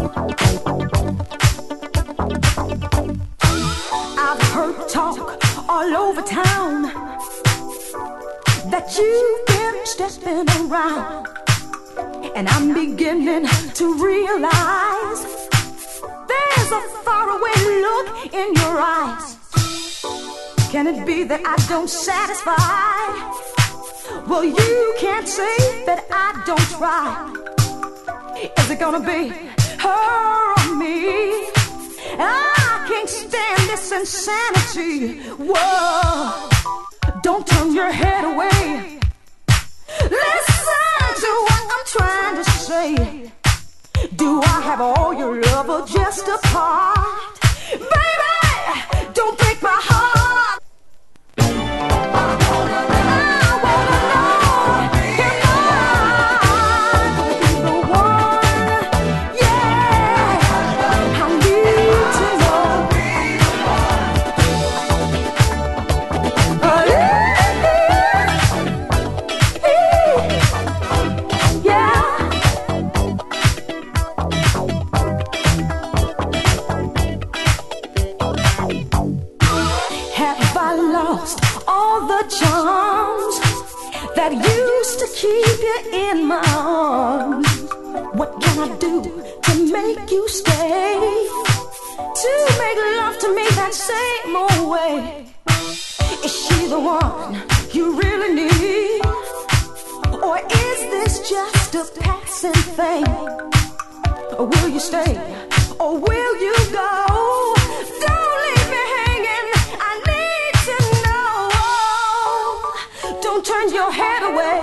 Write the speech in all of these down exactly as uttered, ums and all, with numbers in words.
I've heard talk all over town that you've been stepping around, and I'm beginning to realize there's a faraway look in your eyes. Can it be that I don't satisfy? Well, you can't say that I don't try. Is it gonna be her or me? I can't stand this insanity. Whoa, don't turn your head away. Listen to what I'm trying to say. Do I have all your love or just a part? Baby, don't break my heart. Charms that used to keep you in my arms. What can I do to make you stay? To make love to me that same old way. Is she the one you really need? Or is this just a passing thing? Or will you stay? Or will you go? Don't leave me hanging. I need to know. Don't turn your head away.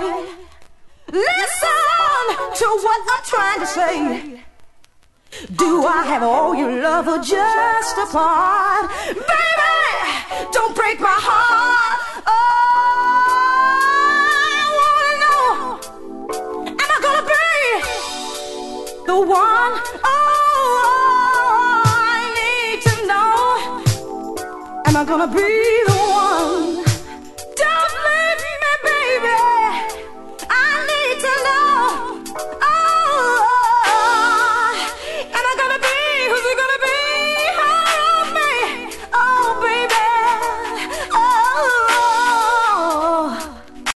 Listen to what I'm trying to say. Do I have all your love or just a part? Baby, don't break my heart. Oh, I wanna know, am I gonna be the one? Oh, I need to know, am I gonna be the one?